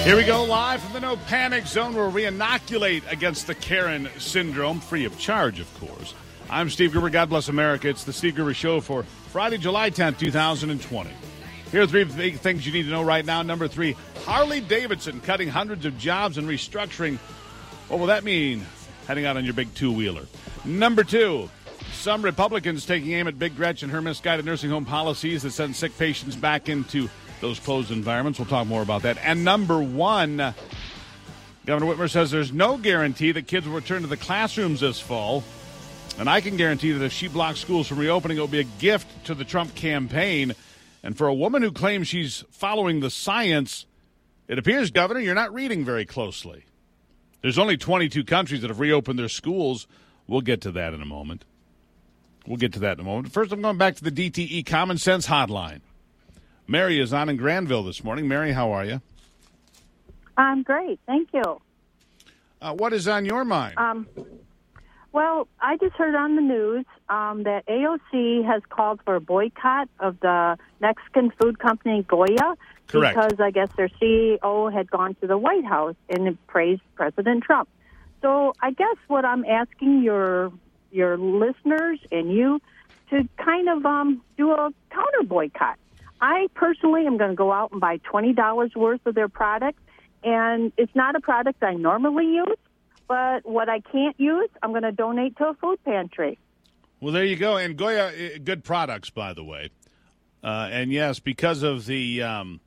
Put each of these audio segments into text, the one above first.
Here we go, live from the No Panic Zone, where we inoculate against the Karen syndrome, free of charge, of course. I'm Steve Gruber. God bless America. It's the Steve Gruber Show for Friday, July 10th, 2020. Here are three big things you need to know right now. Number 3, Harley-Davidson cutting hundreds of jobs and restructuring. What will that mean heading out on your big two-wheeler? Number 2, some Republicans taking aim at Big Gretch and her misguided nursing home policies that send sick patients back into those closed environments. We'll talk more about that. And number 1, Governor Whitmer says there's no guarantee that kids will return to the classrooms this fall. And I can guarantee that if she blocks schools from reopening, it will be a gift to the Trump campaign. And for a woman who claims she's following the science, it appears, Governor, you're not reading very closely. There's only 22 countries that have reopened their schools. We'll get to that in a moment. First, I'm going back to the DTE Common Sense Hotline. Mary is on in Granville this morning. Mary, how are you? I'm great. Thank you. What is on your mind? Well, I just heard on the news that AOC has called for a boycott of the Mexican food company Goya. Correct. Because I guess their CEO had gone to the White House and praised President Trump. So I guess what I'm asking your listeners and you to kind of do a counter boycott. I personally am going to go out and buy $20 worth of their product, and it's not a product I normally use, but what I can't use, I'm going to donate to a food pantry. Well, there you go. And Goya, good products, by the way. And yes, because of the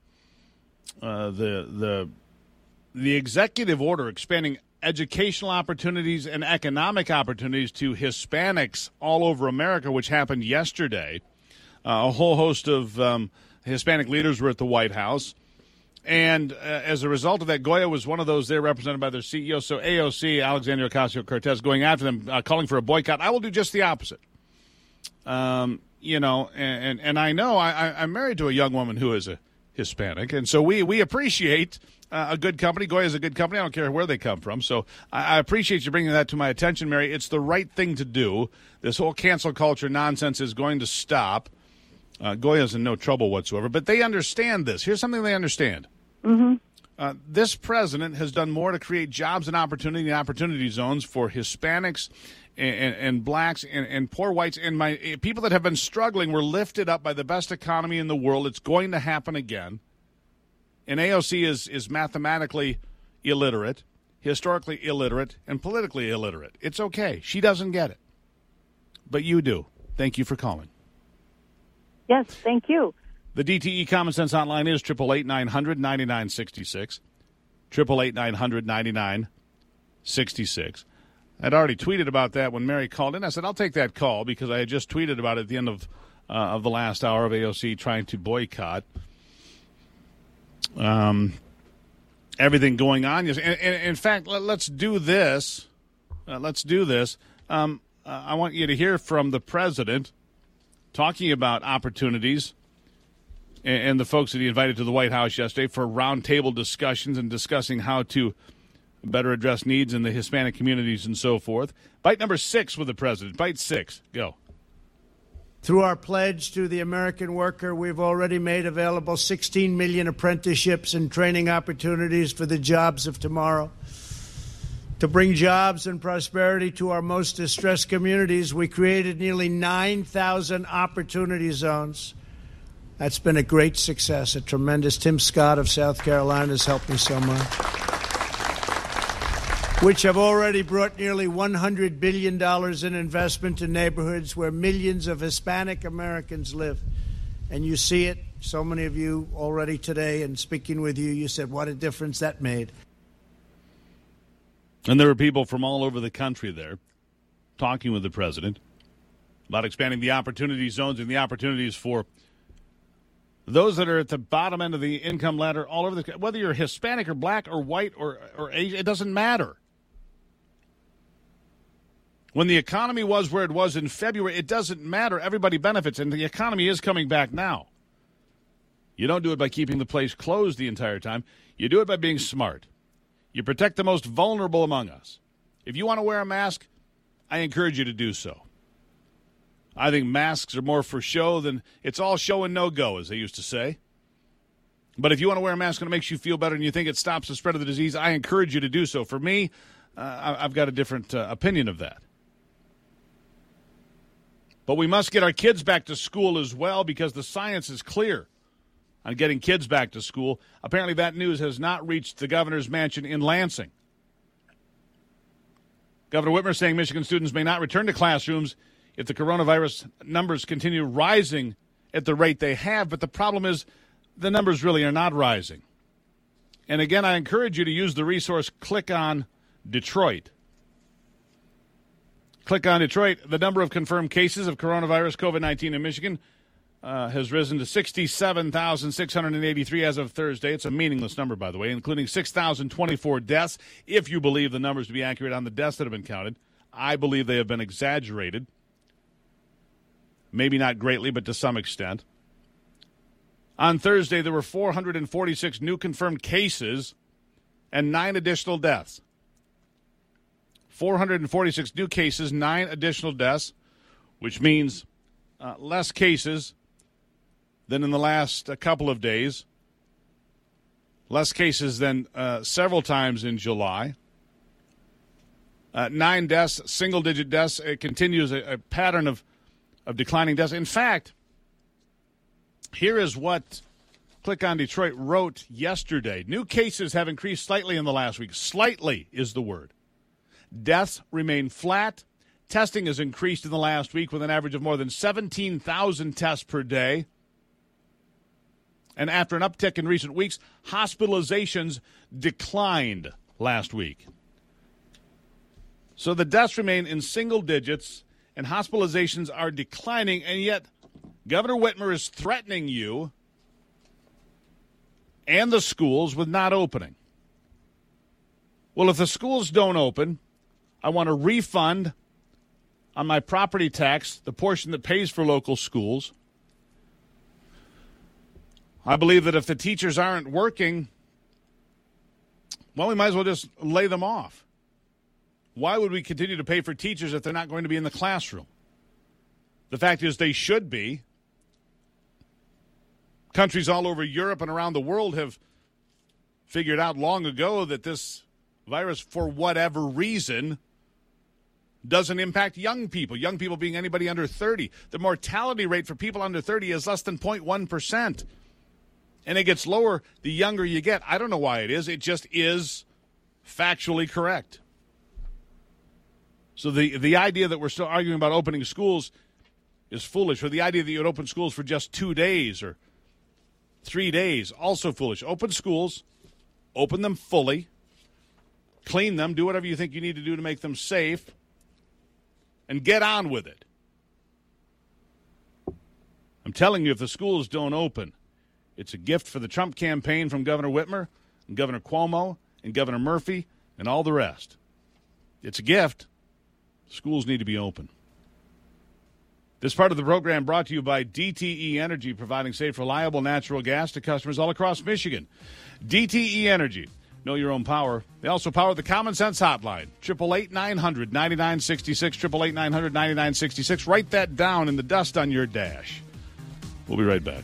executive order expanding educational opportunities and economic opportunities to Hispanics all over America, which happened yesterday. A whole host of Hispanic leaders were at the White House. And as a result of that, Goya was one of those there represented by their CEO. So AOC, Alexandria Ocasio-Cortez, going after them, calling for a boycott. I will do just the opposite. And I know I'm married to a young woman who is a Hispanic. And so we appreciate a good company. Goya is a good company. I don't care where they come from. So I appreciate you bringing that to my attention, Mary. It's the right thing to do. This whole cancel culture nonsense is going to stop. Goya's in no trouble whatsoever, but they understand this. Here's something they understand. Mm-hmm. This president has done more to create jobs and opportunity zones for Hispanics and blacks and poor whites. And people that have been struggling were lifted up by the best economy in the world. It's going to happen again. And AOC is mathematically illiterate, historically illiterate, and politically illiterate. It's okay. She doesn't get it. But you do. Thank you for calling. Yes, thank you. The DTE Common Sense Hotline is 888-900-9966. 888-900-9966. I'd already tweeted about that when Mary called in. I said, I'll take that call because I had just tweeted about it at the end of the last hour of AOC trying to boycott everything going on. And in fact, let's do this. I want you to hear from the president talking about opportunities and the folks that he invited to the White House yesterday for roundtable discussions and discussing how to better address needs in the Hispanic communities and so forth. Bite number 6 with the president. Bite 6. Go. Through our pledge to the American worker, we've already made available 16 million apprenticeships and training opportunities for the jobs of tomorrow. To bring jobs and prosperity to our most distressed communities, we created nearly 9,000 opportunity zones. That's been a great success, a tremendous. Tim Scott of South Carolina has helped me so much. Which have already brought nearly $100 billion in investment to neighborhoods where millions of Hispanic Americans live. And you see it, so many of you already today, and speaking with you, you said what a difference that made. And there were people from all over the country there talking with the president about expanding the opportunity zones and the opportunities for those that are at the bottom end of the income ladder all over the country. Whether you're Hispanic or black or white or Asian, it doesn't matter. When the economy was where it was in February, it doesn't matter. Everybody benefits, and the economy is coming back now. You don't do it by keeping the place closed the entire time. You do it by being smart. You protect the most vulnerable among us. If you want to wear a mask, I encourage you to do so. I think masks are more for show than it's all show and no go, as they used to say. But if you want to wear a mask and it makes you feel better and you think it stops the spread of the disease, I encourage you to do so. For me, I've got a different opinion of that. But we must get our kids back to school as well because the science is clear on getting kids back to school. Apparently that news has not reached the governor's mansion in Lansing. Governor Whitmer saying Michigan students may not return to classrooms if the coronavirus numbers continue rising at the rate they have. But the problem is the numbers really are not rising. And again, I encourage you to use the resource Click on Detroit. Click on Detroit. The number of confirmed cases of coronavirus COVID-19 in Michigan has risen to 67,683 as of Thursday. It's a meaningless number, by the way, including 6,024 deaths, if you believe the numbers to be accurate on the deaths that have been counted. I believe they have been exaggerated. Maybe not greatly, but to some extent. On Thursday, there were 446 new confirmed cases and 9 additional deaths. 446 new cases, 9 additional deaths, which means less cases than in the last couple of days, less cases than several times in July. 9 deaths, single-digit deaths. It continues a pattern of declining deaths. In fact, here is what Click on Detroit wrote yesterday. New cases have increased slightly in the last week. Slightly is the word. Deaths remain flat. Testing has increased in the last week with an average of more than 17,000 tests per day. And after an uptick in recent weeks, hospitalizations declined last week. So the deaths remain in single digits and hospitalizations are declining, and yet Governor Whitmer is threatening you and the schools with not opening. Well, if the schools don't open, I want a refund on my property tax, the portion that pays for local schools. I believe that if the teachers aren't working, well, we might as well just lay them off. Why would we continue to pay for teachers if they're not going to be in the classroom? The fact is they should be. Countries all over Europe and around the world have figured out long ago that this virus, for whatever reason, doesn't impact young people being anybody under 30. The mortality rate for people under 30 is less than 0.1%. And it gets lower the younger you get. I don't know why it is. It just is factually correct. So the idea that we're still arguing about opening schools is foolish. Or the idea that you would open schools for just 2 days or 3 days, also foolish. Open schools, open them fully, clean them, do whatever you think you need to do to make them safe, and get on with it. I'm telling you, if the schools don't open, it's a gift for the Trump campaign from Governor Whitmer and Governor Cuomo and Governor Murphy and all the rest. It's a gift. Schools need to be open. This part of the program brought to you by DTE Energy, providing safe, reliable natural gas to customers all across Michigan. DTE Energy. Know your own power. They also power the Common Sense Hotline, 888-900-9966, 888-900-9966. Write that down in the dust on your dash. We'll be right back.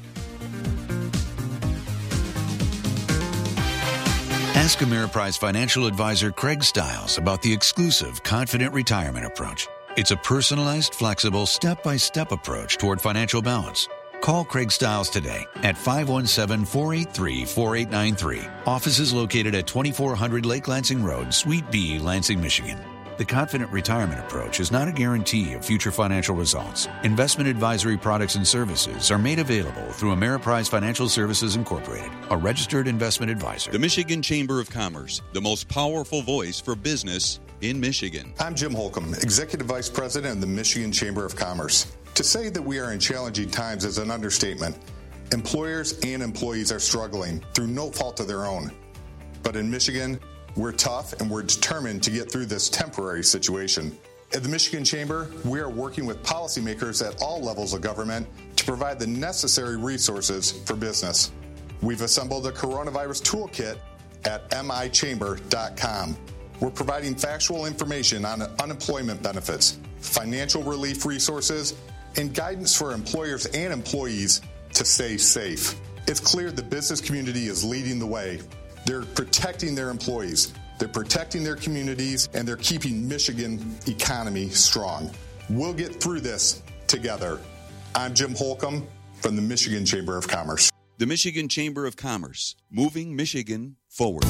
Ask Ameriprise financial advisor Craig Stiles about the exclusive Confident Retirement Approach. It's a personalized, flexible, step-by-step approach toward financial balance. Call Craig Stiles today at 517-483-4893. Office is located at 2400 Lake Lansing Road, Suite B, Lansing, Michigan. The Confident Retirement Approach is not a guarantee of future financial results. Investment advisory products and services are made available through Ameriprise Financial Services Incorporated, a registered investment advisor. The Michigan Chamber of Commerce, the most powerful voice for business in Michigan. I'm Jim Holcomb, Executive Vice President of the Michigan Chamber of Commerce. To say that we are in challenging times is an understatement. Employers and employees are struggling through no fault of their own. But in Michigan, we're tough and we're determined to get through this temporary situation. At the Michigan Chamber, we are working with policymakers at all levels of government to provide the necessary resources for business. We've assembled a coronavirus toolkit at michamber.com. We're providing factual information on unemployment benefits, financial relief resources, and guidance for employers and employees to stay safe. It's clear the business community is leading the way. They're protecting their employees, they're protecting their communities, and they're keeping Michigan economy strong. We'll get through this together. I'm Jim Holcomb from the Michigan Chamber of Commerce. The Michigan Chamber of Commerce, moving Michigan forward.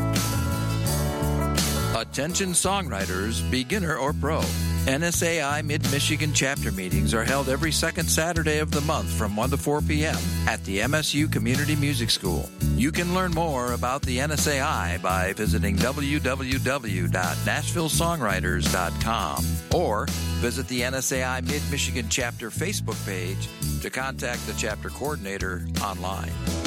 Attention songwriters, beginner or pro. NSAI Mid-Michigan chapter meetings are held every second Saturday of the month from 1 to 4 p.m. at the MSU Community Music School. You can learn more about the NSAI by visiting www.nashvillesongwriters.com or visit the NSAI Mid-Michigan chapter Facebook page to contact the chapter coordinator online.